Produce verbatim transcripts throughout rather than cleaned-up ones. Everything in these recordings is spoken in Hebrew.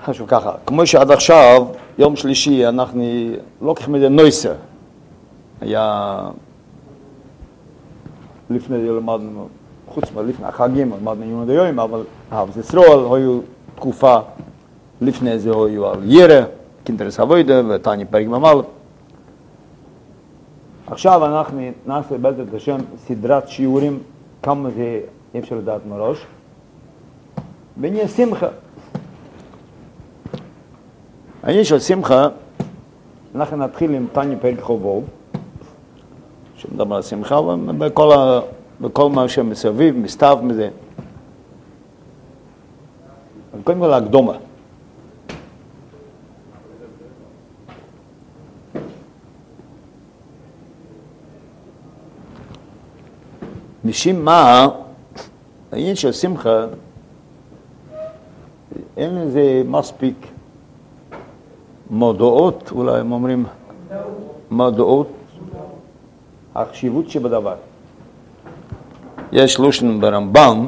חשוב ככה, כמו שעד עכשיו, יום שלישי, אנחנו לא לוקחים את זה נויסר. היה לפני זה למדנו, חוץ מלפני החגים, למדנו יום דיום, אבל אהב ישראל, היו תקופה לפני זה, היו על ירה, קינטרס אבוידה ותניא פרק ממל. עכשיו אנחנו נעשה בעזרת השם סדרת שיעורים, כמה זה אפשר לדעת מראש. ונהיה שמחה. העניין של שמחה, אנחנו נתחיל עם תניא פרק חובוב, שמדבר על שמחה, ובכל ה... בכל מה שמסביב, מסתיו מזה. קודם כל הקדומה. משום מה, העניין של שמחה, אין לזה מספיק מודעות, אולי הם אומרים מודעות, החשיבות שבדבר. יש לושן ברמב"ם,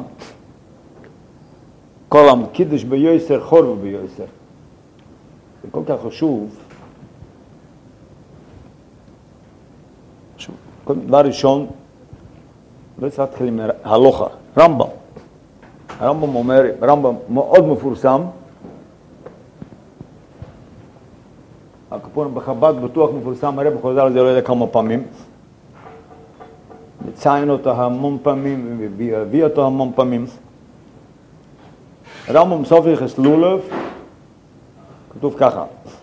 כל המקידש ביוסר חורבו ביוסר. זה כל כך חשוב. דבר ראשון, לא צריך להתחיל עם הלוכה, רמב"ם. הרמב"ם אומר, רמב"ם מאוד מפורסם, הכפון בחב"ד בטוח מפורסם, הרב חוזר על זה לא יודע כמה פעמים, מציין אותו המון פעמים והביא אותו המון פעמים. רמב"ם סוף יחס לולב, כתוב ככה,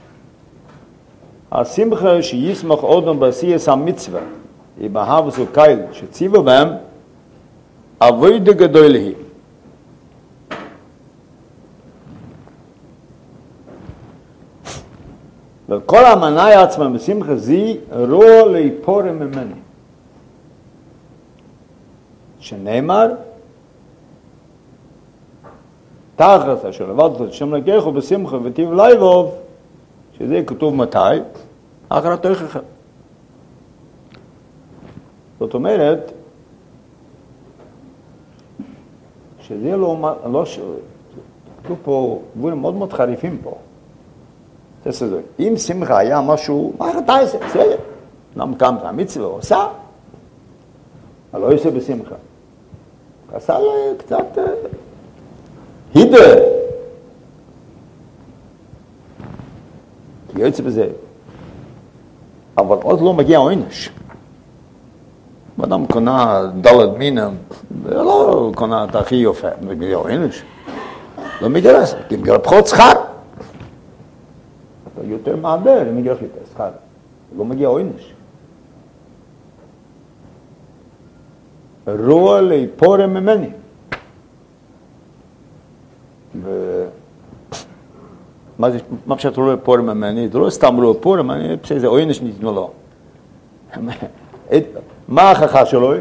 השמחה שישמח אודם בעשייס המצווה, היא באהבוס וקייל שציבו בהם, אבוידה גדול היא. וכל המנאי עצמם בשמחה זי רוע להיפורם ממני. שנאמר, תחת אשר לבדת את שם לקחו בשמחה וטיב ליבוב, שזה כתוב מתי? אחר התוכחה. זאת אומרת, שזה לא, לא כתוב פה דברים מאוד מאוד חריפים פה. תסתכל, אם שמחה היה משהו, מה אתה עושה? בסדר. למה קמת המצווה עושה? אבל לא עושה בשמחה. עשה לו קצת הידר. כי יוצא בזה. אבל עוד לא מגיע עונש. אדם קונה דלת מינם, ולא קונה את הכי יופה. מגיע עונש. לא מגיע לזה, כי מגיע פחות שכר. אתה יותר מעבר, אם מגיע יותר שכר. לא מגיע עונש. רוע להיפורם ממני. ו... מה זה, מה פשוט רוע להיפורם ממני? זה לא סתם רוע להיפורם, אני חושב שזה עונש ניתנו לו. מה ההכחה שלו?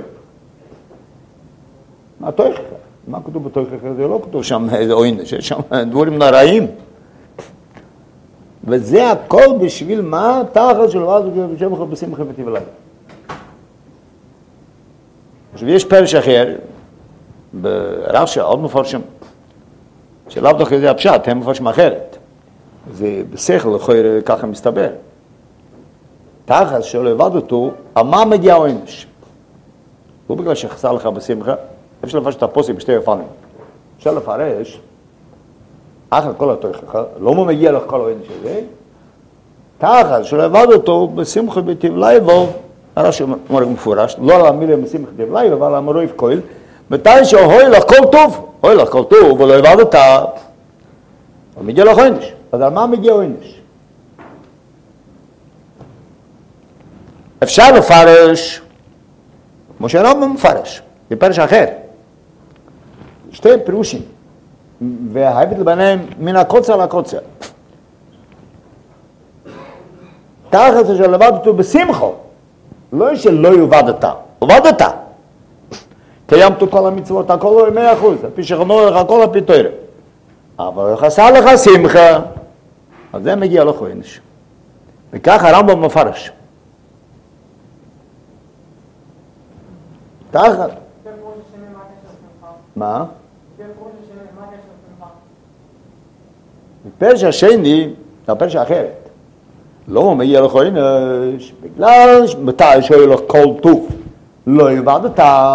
מה התוכחה? מה כתוב בתוכחה? זה לא כתוב שם איזה עונש, יש שם דברים נראים. וזה הכל בשביל מה? תחת של ואז ובשם לך בשמחה וטיב לילה. עכשיו יש פרש אחר, ברש"י, עוד מפרשים, שלאו דווקא זה הפשט, הם מפרשים אחרת. זה בשכל, ככה מסתבר. תחת שלא לבד אותו, על מה מגיע העונש? לא בגלל שחסר לך בשמחה, אפשר לפרש את הפוסק בשתי אופנים. אפשר לפרש, אחת כל התוכחה, לא מה מגיע לך כל העונש הזה, תחת שלא לבד אותו, בשמחה וטיב ליבוב, הרש"י אומר מפורש, לא על המילה בשמחה וטיב ליבוב, אבל על המרויף כהל, מתי שהוי לך כל טוב, הוי לך כל טוב, ולא לבד אותה, אבל מגיע לך עונש. אז על מה מגיע עונש? אפשר לפרש, כמו שהרמב"ם מפרש, זה פרש אחר. שתי פירושים, וההבדל ביניהם מן הקוצר לקוצר. תחת שלבד אותו בשמחו, לא שלא יובדת, הובדת. קיימת כל המצוות, הכל לא מאה אחוז, על פי שכנו לך, הכל על פי תורה. אבל חסר לך שמחה, אז זה מגיע לך עונש. וכך הרמב"ם מפרש. תחת. מה? בפרש השני, זה הפרש האחרת. לא מגיע לך עונש, בגלל מתי שואל לך כל טוב, לא עבדת,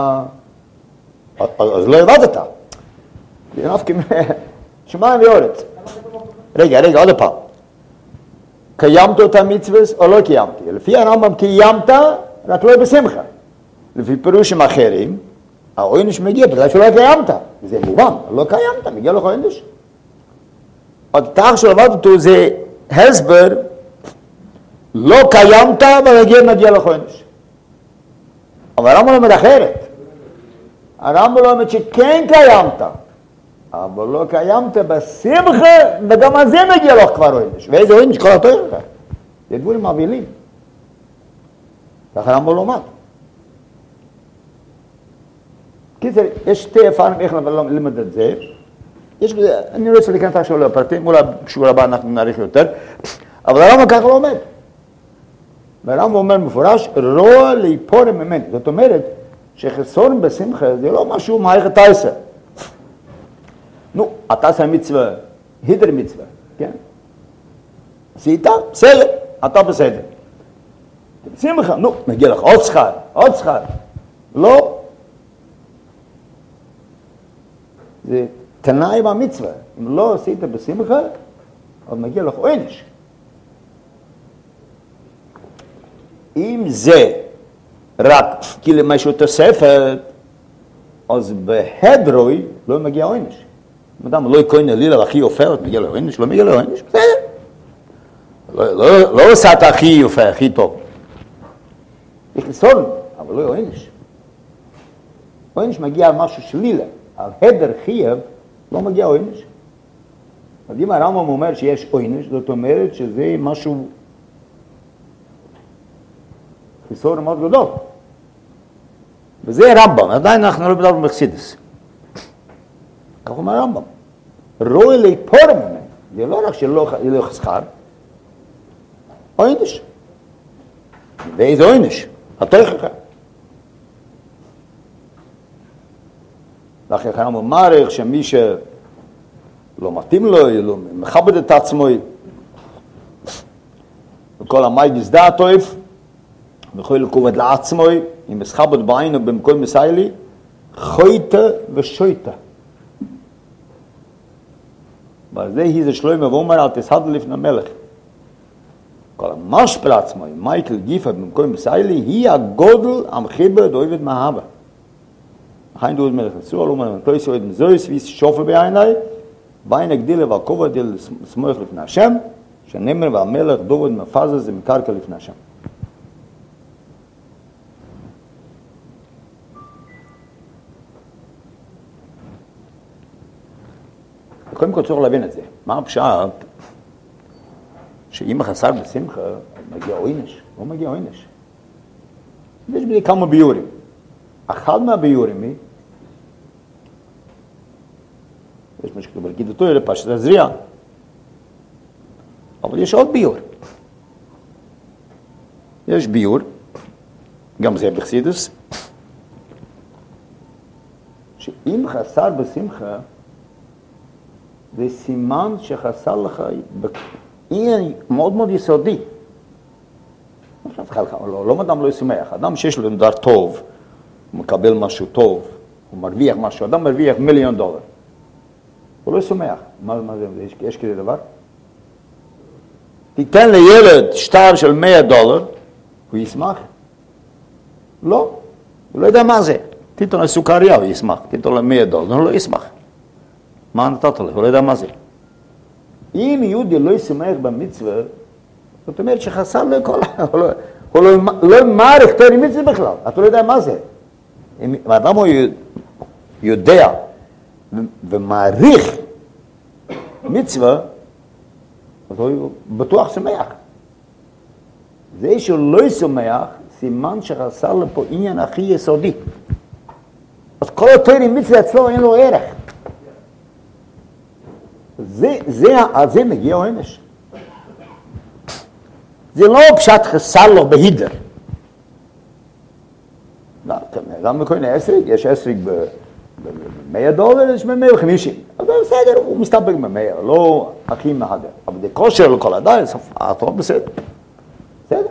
אז לא עבדת. זה נפקא שמיים וארץ. רגע, רגע, עוד פעם. קיימת את המצווה או לא קיימתי? לפי הרמב"ם קיימת, רק לא בשמחה. לפי פירושים אחרים, העונש מגיע בגלל שלא קיימת. זה מובן, לא קיימת, מגיע לך עונש. עוד תח של עבד אותו זה הסבר, לא קיימת, ומגיע מגיע לך עונש. אבל הרמב"ם לא אומר אחרת. הרמב"ם לא אומר שכן קיימת. אבל לא קיימת בשמחה, וגם על זה מגיע לך כבר עונש. ואיזה עונש? כל התואר לך. זה דברים מבהילים. ככה הרמב"ם לא אומר. קיצר, יש שתי הפעמים איך ללמד את זה. יש בזה, אני לא רוצה להיכנס עכשיו לפרטים, אולי בשבוע הבא אנחנו נעריך יותר. אבל הרמב"ם ככה לא עומד. והרמב"ם אומר מפורש, רוע ליפור ממני. זאת אומרת, שחסרון בשמחה זה לא משהו מערכת תייסה. נו, אתה עושה מצווה, הידר מצווה, כן? עשית? בסדר, אתה בסדר. בשמחה, נו, מגיע לך עוד שכר, עוד שכר. לא. זה תנאי במצווה. אם לא עשית בשמחה, אז מגיע לך עונש. אם זה רק כאילו משהו תוספת, אז בהדרוי לא מגיע עונש. אדם לא יקוין אלילה והכי יופרת, מגיע לו עונש, לא מגיע לו עונש, בסדר. לא עושה את הכי יופה, הכי טוב. יש לסון, אבל לא עונש. עונש מגיע על משהו שלילה, על הדר חייב לא מגיע עונש. אז אם הרמב"ם אומר שיש עונש, זאת אומרת שזה משהו חיסור מאוד גדול. וזה רמב"ם, עדיין אנחנו לא מדברים בחסידות. כך אומר הרמב"ם. רואי ליפור ממנו, זה לא רק שלא יהיה לך שכר, עונש. ואיזה עונש? התוכחה. לכן הרמב"ם מעריך שמי שלא מתאים לו, לא מכבד את עצמו, וכל המייגס דעת אוהב, ויכול לכובד לעצמו, אם מסחבד בעינו במקום מסיילי, חויטה ושויטה. ועל זה היא זה שלוימה ואומר, אל תסעד לפני מלך. כל המשפל עצמו, מייקל גיפה במקום מסיילי, היא הגודל המחיבה דויבת מההבה. החיים דוד מלך נשוא, אלו אומר, לא יסעוד מזויס ויס שופל בעיני, בעין הגדילה והכובע דיל סמוך לפני השם, שנמר והמלך דוד מפזה זה מקרקע לפני השם. קודם כל צריך להבין את זה. מה הפשט? שאם החסר בשמחה, מגיע עונש. לא מגיע עונש. יש בזה כמה ביורים. אחד מהביורים היא, יש מה שכתוב, להגיד אותו אלה פשט הזריעה. אבל יש עוד ביור. יש ביור, גם זה בחסידות, שאם חסר בשמחה, זה סימן שחסר לך עניין מאוד מאוד יסודי. לא, לא אדם לא ישמח, אדם שיש לו דבר טוב, הוא מקבל משהו טוב, הוא מרוויח משהו, אדם מרוויח מיליון דולר. הוא לא ישמח. מה, מה זה? יש, יש כזה דבר? תיתן לילד שטר של מאה דולר, הוא ישמח? לא. הוא לא יודע מה זה. תיתן לסוכריה, הוא ישמח. תיתן למאה דולר, הוא לא ישמח. מה נתת לו? הוא לא יודע מה זה. אם יהודי לא ישמח במצווה, זאת אומרת שחסר לו כל... הוא לא מעריך תורי מצווה בכלל. אתה לא יודע מה זה. אם האדם הוא יודע ומעריך מצווה, אז הוא בטוח שמח. זה שהוא לא ישמח, סימן שחסר לו פה עניין הכי יסודי. אז כל התורי מצווה אצלו אין לו ערך. זה, זה, על זה מגיע עונש. זה לא פשט חסר לו בהידר. גם בכל מיני אסריג, יש אסריג מאה דולר יש מאה וחמישים. אז בסדר, הוא מסתפק במאה, לא הכי מהדר. אבל זה כושר לכל הדי, התורה בסדר. בסדר.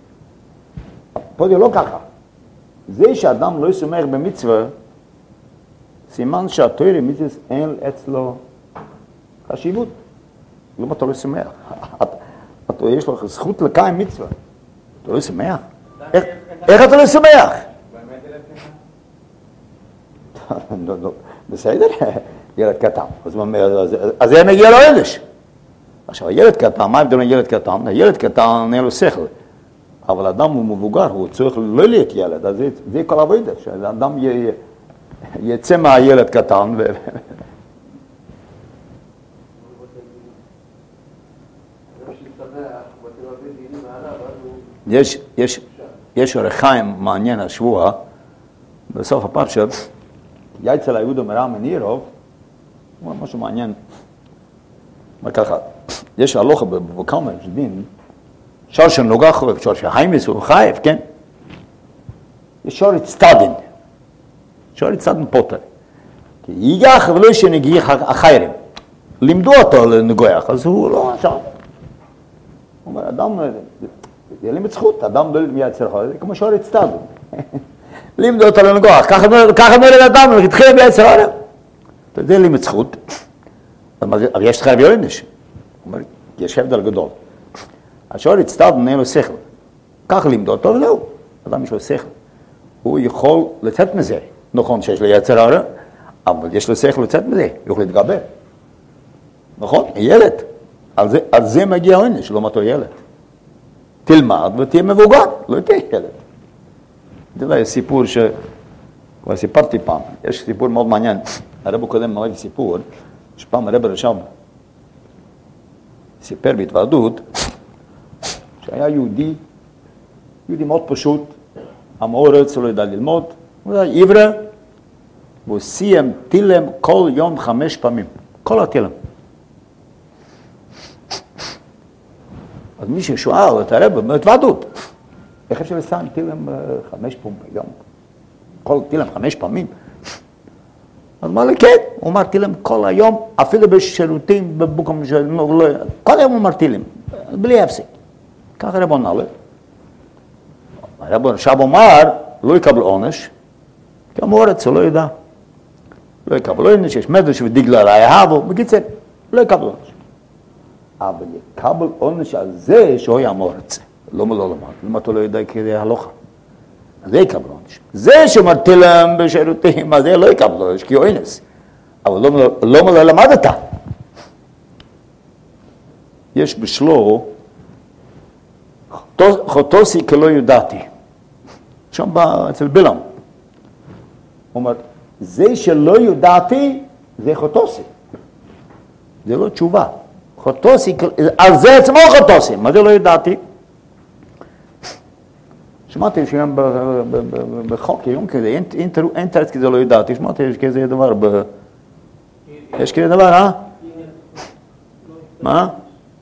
פה זה לא ככה. זה שאדם לא יסומך במצווה, סימן שהתורה מצווה אין אצלו חשיבות. לא אתה לא יסומך. יש לך זכות לקיים מצווה. אתה לא יסומך. איך אתה לא יסומך? בסדר, ילד קטן. אז זה מגיע לו עונש. עכשיו, הילד קטן, מה ההבדל בין ילד קטן? הילד קטן אין לו שכל. אבל אדם הוא מבוגר, הוא צריך לא להיות ילד. אז זה כל עבודה, שהאדם יצא מהילד קטן. יש, יש, יש אורח חיים מעניין השבוע, בסוף הפרשה, יצא ליהודה מרם מנירוב, הוא אומר משהו מעניין. מה ככה, יש הלוכה בבוקלמה, יש דין, שור שנוגע חורף, שור שהיימס הוא חייב, כן? יש שור הצטדן, שור הצטדן פוטר. כי ייגח ולא שנגיח החיירים. לימדו אותו לנגוח, אז הוא לא שם. הוא אומר, אדם, זה לימד זכות, אדם לא לימד יצר, זה כמו שור הצטדן. לימדו אותו לנגוח, ככה נולד אדם, התחיל ביצר העולם. זה לימד זכות, אבל יש חייב יוענש. הוא אומר, יש הבדל גדול. השור הצטדן אין לו שכל. כך לימדו אותו וזהו. אדם יש לו שכל. הוא יכול לצאת מזה. נכון שיש לו יצר הרע, אבל יש לו שכל לצאת מזה. הוא יכול להתגבר. נכון? ילד. על זה, על זה מגיע עונש, לא מתו ילד. תלמד ותהיה מבוגר, לא תהיה ילד. זה לא סיפור ש... כבר סיפרתי פעם. יש סיפור מאוד מעניין. הרב קודם מלא סיפור, שפעם הרב רשם סיפר בהתוועדות, שהיה יהודי, יהודי מאוד פשוט, המאורץ לא ידע ללמוד, הוא היה עברה, והוא סיים תילם כל יום חמש פעמים, כל התילם. אז מי ששואל את הרב, בהתוועדות, איך אפשר לסיים תילם חמש פעמים, גם כל תילם חמש פעמים? אז אמר לי, כן, הוא אמר תילם כל היום, אפילו בשירותים, בבוקם, כל היום הוא אמר תילם, בלי הפסיק. ככה רב עונה לו. הרב עכשיו אומר, לא יקבל עונש, כי המורץ הוא לא ידע. לא יקבל עונש, יש מדרש ודגלה ראי אהבו, בקיצר, לא יקבל עונש. אבל יקבל עונש על זה שהוא היה מורץ. לא מלא למד, למה אתה לא ידע כזה הלוכה. אז זה יקבל עונש. זה שאומר תילם בשירותים, אז זה לא יקבל עונש, כי הוא אינס. אבל לא מלא למדת. יש בשלו, חוטוסי כלא ידעתי. שם בא אצל בלעם. הוא אומר, זה שלא ידעתי, זה חוטוסי. זה לא תשובה. חוטוסי, על זה עצמו חוטוסי. מה זה לא ידעתי? שמעתי שגם בחוק, היום כזה, אין תרץ כזה לא ידעתי. שמעתי, יש כזה דבר ב... יש כזה דבר, אה? מה?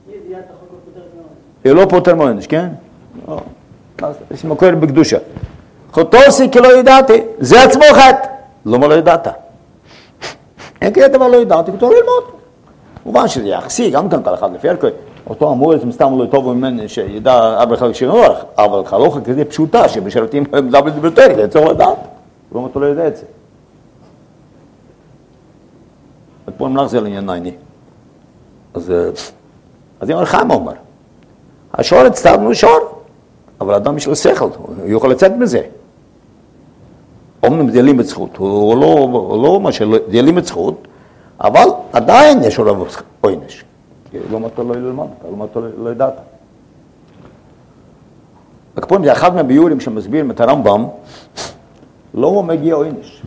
היא לא פותר מעונש, כן? יש מקור בקדושה. חוטוסי כי לא ידעתי, זה עצמו חטא. למה לא ידעת? אין כזה דבר לא ידעתי, כתוב ללמוד. מובן שזה יחסי, גם כאן כל אחד לפי הרכוי. אותו אמור, זה מסתם לא טוב ממני שידע אברך חלק שנוח, אבל חלוכה כזה פשוטה, שבשרתים מדבר דברתרי, זה צריך לדעת. למה אתה לא יודע את זה? ופה נמלך זה לעניין נייני. אז אני אומר, חיים אומר, השור הצטרנו שור, אבל האדם יש לו שכל, הוא יכול לצאת מזה. אומנם זה לימד זכות, הוא לא אומר שזה לימד זכות, אבל עדיין יש לו עונש. לא מה אתה לא ללמד, לא מה אתה לא ידעת. וכפו זה אחד מהביורים שמסביר את הרמב"ם, לא מגיע עונש.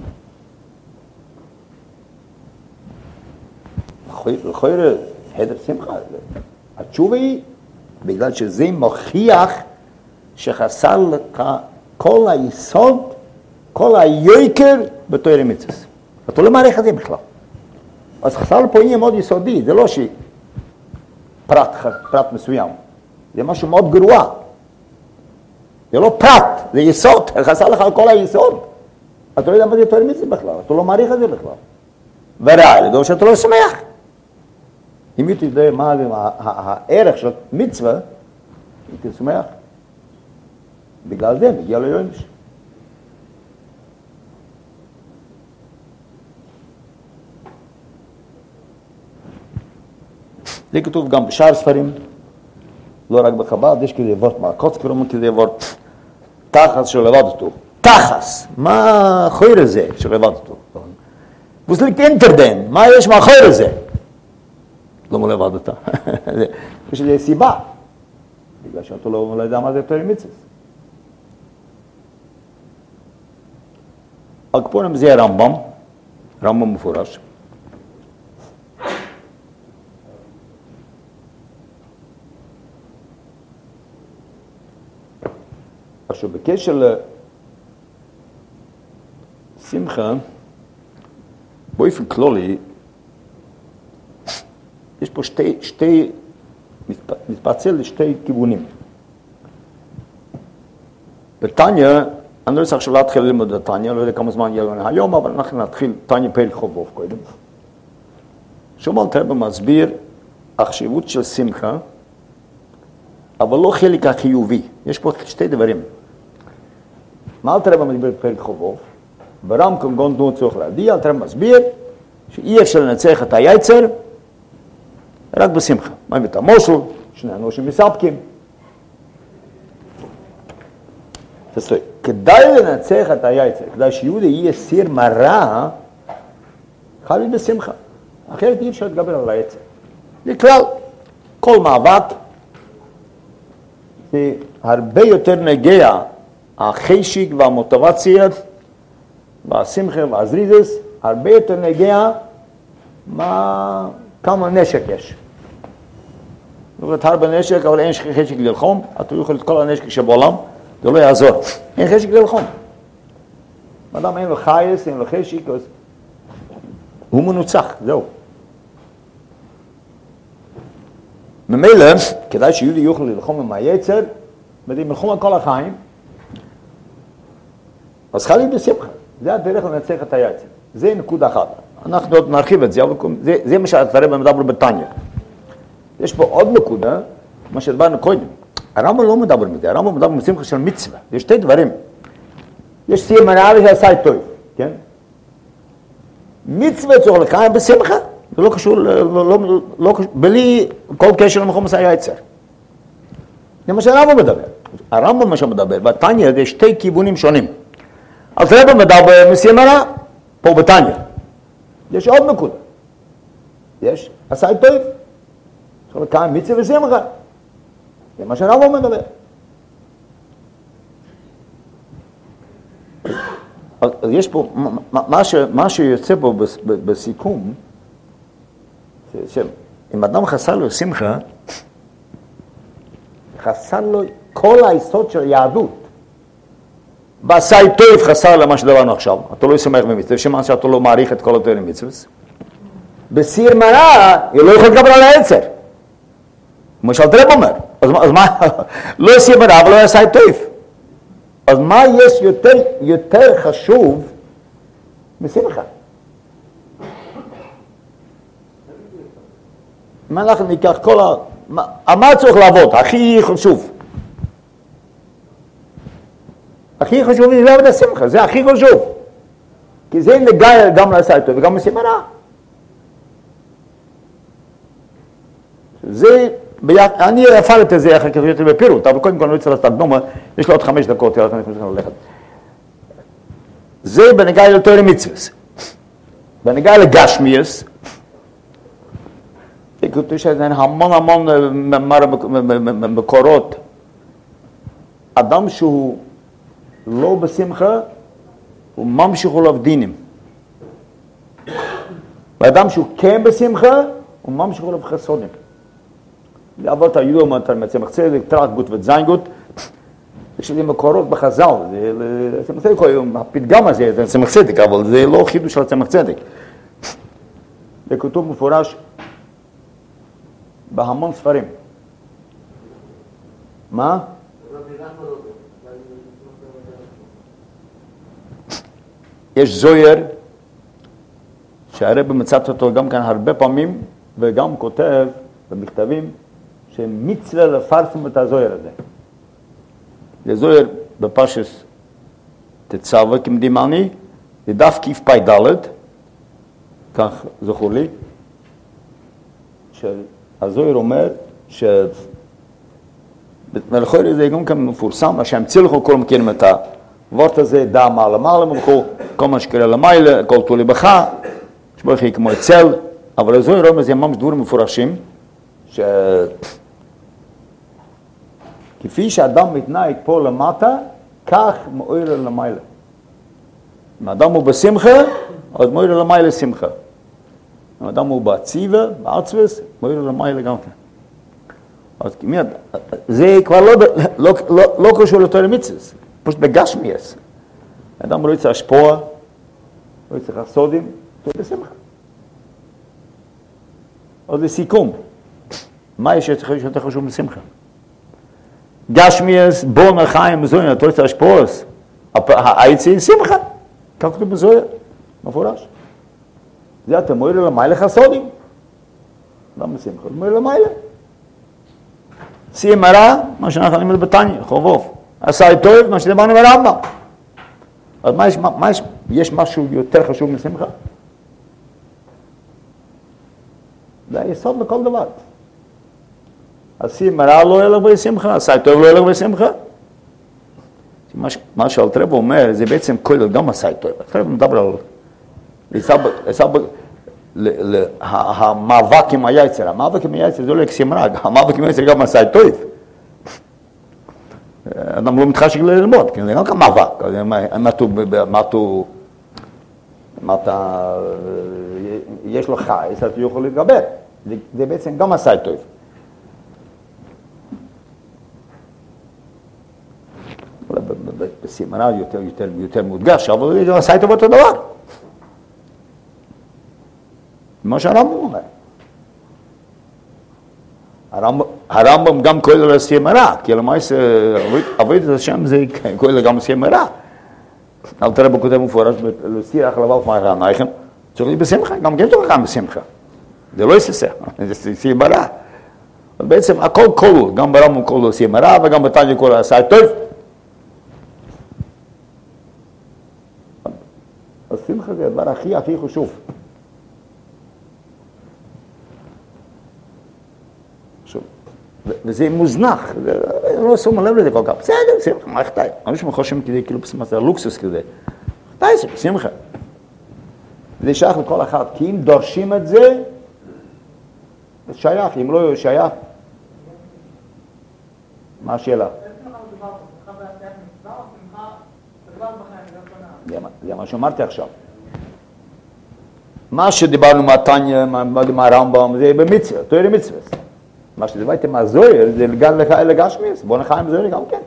לכוי חדר שמחה, התשובה היא, בגלל שזה מוכיח שחסר לך כל היסוד, כל היוקר בתורה מצווה. אתה לא מעריך את זה בכלל. אז חסר פה עניין מאוד יסודי, זה לא שפרט, פרט מסוים, זה משהו מאוד גרוע. זה לא פרט, זה יסוד, חסר לך כל היסוד. אתה לא יודע מה זה תורה מצווה בכלל, אתה לא מעריך את זה בכלל. ורע לדור שאתה לא שמח. אם הייתי יודע מה הערך של מצווה, הייתי שמח. בגלל זה מגיע לו יונש. זה כתוב גם בשאר ספרים, לא רק בחב"ד, יש כזה וורט מהקוץ קוראים כזה וורט תחס שלבד אותו. תחס, מה החויר הזה שלבד אותו? וזה ליק אינטרדן, מה יש מהחויר הזה? לא מלבד אותה. יש לזה סיבה. בגלל שאתה לא יודע מה זה תורה מצווה. הקפונים זה הרמב"ם, רמב"ם מפורש. עכשיו, בקשר לשמחה, באופן כללי, יש פה שתי, שתי, מתפצל לשתי כיוונים. בתניא, אני לא רוצה עכשיו להתחיל ללמוד את תניא, לא יודע כמה זמן יהיה לנו היום, אבל אנחנו נתחיל תניא פרק חובוב קודם. שם אלתר רבי מסביר החשיבות של שמחה, אבל לא חלק החיובי. יש פה שתי דברים. מה אלתר רבי מסביר בפרק חובוב? ברמק"ם גונדנו צורך להדיע, אלתר רבי מסביר שאי אפשר לנצח את היצר רק בשמחה. מה עם את המושל? שני אנושים מספקים. תסתוי, כדאי לנצח את היצר, כדאי שיהודה יהיה סיר מרע, חייב להיות בשמחה. אחרת אי אפשר להתגבר על היצר. זה כלל, כל מאבק זה הרבה יותר נגע החשיק והמוטיבציה והשמחה והזריזס, הרבה יותר נגע מה, כמה נשק יש. זאת אומרת, הרבה נשק, אבל אין חשק ללחום, אתה יכול את כל הנשק שבעולם, זה לא יעזור. אין חשק ללחום. אדם אין לו חייס, אין לו חשק, אז הוא מנוצח, זהו. ממילא, כדאי שיהודי יוכל ללחום עם היצר, ואם ללחום על כל החיים, אז חייב להיות בשמחה. זה הדרך לנצח את היצר. זה נקודה אחת. אנחנו עוד נרחיב את זה, אבל זה, זה מה שהתראה במדבר בתניא. יש פה עוד נקודה, מה שדברנו קודם. הרמב"ם לא מדבר בזה, הרמב"ם מדבר בשמחה של מצווה. יש שתי דברים. יש סיר מרע ועשה טוב, כן? מצווה צריך לקיים בשמחה, זה לא קשור, לא, לא, לא, בלי כל קשר למקום עשה היצר. זה מה שהרמב"ם מדבר. הרמב"ם מה שמדבר, בתניא יש שתי כיוונים שונים. אז הרמב"ם מדבר בסיר מרע, פה בתניא. יש עוד נקודה. יש עשה טוב. צריך לקיים מצווה ושמחה. זה מה שהרמב"ם מדבר. אז יש פה, מה, ש, מה שיוצא פה בסיכום, שאם אדם חסר לו שמחה, חסר לו כל היסוד של היהדות. בעשה טוב חסר למה שדברנו עכשיו, אתה לא שמח במצווה, שמה שאתה לא מעריך את כל התורה מצווה. בסיר מרע, היא לא יכולה להתגבר על היצר. כמו שאלתר רבי אומר. אז, אז מה, לא סיר מרע ולא עשה טוב. אז מה יש יותר, יותר חשוב משמחה? מה אנחנו ניקח כל ה... מה, מה צריך לעבוד? הכי חשוב. הכי חשוב זה לעבוד השמחה, זה הכי חשוב. כי זה נגע גם לעשה טוב וגם בסיר מרע. זה... אני אפרט את זה אחר כך יותר בפירוט, אבל קודם כל אני רוצה לעשות הקדומה, יש לו עוד חמש דקות, אני חושב ללכת. זה בנגע לתורה מצווה. בנגע לגשמיאס, יש המון המון מקורות. אדם שהוא לא בשמחה, הוא ממשיך עליו דינים. ואדם שהוא כן בשמחה, הוא ממשיך עליו חסונים. לעבוד הידוע מאתר מצמח צדק, טרח גות וזין גות, יש לי מקורות בחז"ל, זה צמח צדק, הפתגם הזה זה צמח צדק, אבל זה לא חידוש של צמח צדק. זה כתוב מפורש בהמון ספרים. מה? יש זויר שהרב מצאת אותו גם כאן הרבה פעמים, וגם כותב במכתבים, שמצווה לפרסם את הזוהר הזה. זה זוהר בפרשס תצווה כמדומני, זה דף קפ"ד, כך זכור לי, שהזוהר אומר ש... ולכן זה גם כאן מפורסם, השם צילחו, כל מכירים את הוורט הזה, דע מעלה מעלה, כל מה שקרה למעלה, כל תולי בך, שברך היא כמו אצל, אבל הזוהר אומר, זה ממש דברים מפורשים, ש... כפי שאדם מתנהג פה למטה, כך מאויר למעלה. אם האדם הוא בשמחה, אז מאויר למעלה שמחה. אם האדם הוא בעציבה, בעצבס, מאויר למעלה גם כן. אז כמעט, זה כבר לא, לא, לא, לא קשור לתורה מצוות, פשוט בגשמיאס. האדם לא יצא השפוע, לא יצא חסודים, זה בשמחה. אז לסיכום, מה יש יותר חשוב לשמחה? גשמיאס, בון החיים, זוהר, אתה רוצה השפועס, העצי, שמחה. כך כתוב בזוהר, מפורש. זה אתה מועיל למעלה חסודים. למה שמחה? מועיל למעלה. סיים הרע, מה שאנחנו נלמד בתניא, חובוב. עשה טוב, מה שדיברנו ברמב"ם. אז מה יש, מה יש, יש משהו יותר חשוב משמחה? זה היסוד לכל דבר. עשי מרע לא ילך בשמחה, עשי טוב לא ילך בשמחה. מה שאלתרעב אומר, זה בעצם כולל גם עשי טוב. אלתרעב מדבר על המאבק עם היצר. המאבק עם היצר זה לא אקסימרא, המאבק עם היצר גם עשי טוב. אדם לא מתחשק ללמוד, כי זה גם כמאבק. מה אתה, יש לו חייס, אתה יכול להתגבר. זה בעצם גם עשי טוב. בסימנה יותר, יותר, יותר מודגש, אבל זה עשה טוב אותו דבר. מה שהרמב"ם אומר. הרמב"ם, הרמב"ם גם כולל לסימנה, כי למעשה עבודת השם זה כולל גם לסימנה. אל תראה בכותב מפורש, לסירח לבב מהרענייכם, צריך להיות בשמחה, גם כן צריך גם בשמחה. זה לא יססה, זה סימנה. אבל בעצם הכל כולל, גם ברמב"ם כולל לסימנה, וגם בתניא כולל עשה טוב. השמחה זה הדבר הכי הכי חשוב. וזה מוזנח, לא שמו לב לזה כל כך. בסדר, שמחה, מה אכתאי? אנשים חושבים כדי, כאילו, זה לוקסוס כזה. אכתאי זה, שמחה. זה שייך לכל אחד, כי אם דורשים את זה, זה שייך, אם לא שייך. מה השאלה? זה מה שאמרתי עכשיו. מה שדיברנו מהתניא, מהרמב"ם, זה במצווה, תורה מצווה. מה שדיברתם מהזוהר, זה לגשמיאס, בוא נחיים בזוהר גם כן.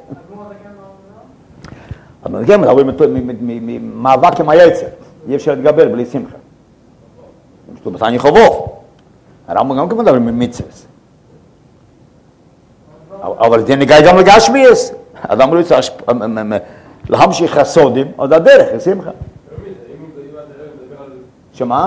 אבל כן, מדברים ממאבק עם היצר, אי אפשר להתגבר בלי שמחה. יש לו בתניא חובוב. הרמב"ם גם כן מדברים ממצווה. אבל זה נגע גם לגשמיאס. אדם לא יצא להמשיך חסודים, עוד הדרך, שמחה. שמה?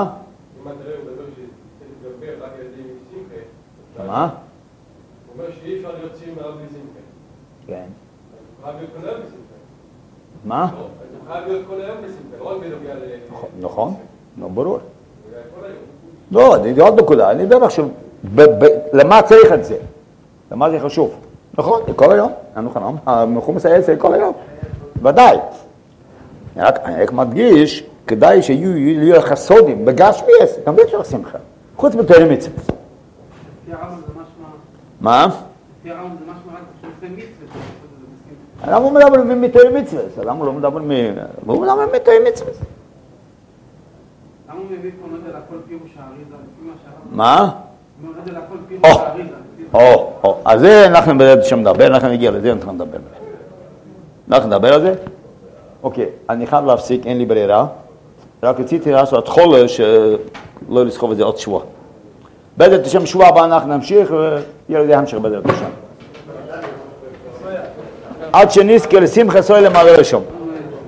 שמה? הוא אומר שאי אפשר להיות צעיר מעל בלי שמחה. כן. הוא חייב להיות כל היום בשמחה. מה? הוא חייב להיות כל היום בשמחה, לא רק בנוגע ל... נכון, לא ברור. כל היום. לא, זה עוד נקודה, אני מדבר עכשיו, למה צריך את זה? למה זה חשוב? נכון, זה כל היום, המחומס העצר כל היום, ודאי. אני רק מדגיש, כדאי שיהיו חסודים בגשמיאס, גם זה צריך שמחה, חוץ בתורה מצווה. מה? למה הוא מדבר מתורה מצווה? למה הוא לא מדבר הוא מדבר מתורה מצווה? למה הוא מביא פה נודל הכל פירוש האריזה? מה? נודל הכל פירוש האריזה. או, או, אז זה אנחנו בעצם שמדבר, אנחנו נגיע לזה, אנחנו נדבר. אנחנו נדבר על זה? אוקיי, אני חייב להפסיק, אין לי ברירה. רק רציתי לעשות חולה שלא לסחוב את זה עוד שבוע. בעזרת השם שבוע הבא אנחנו נמשיך ויהיה לזה המשך בעזרת השם. עד שנזכה לשמחה סוהל למעלה ראשון.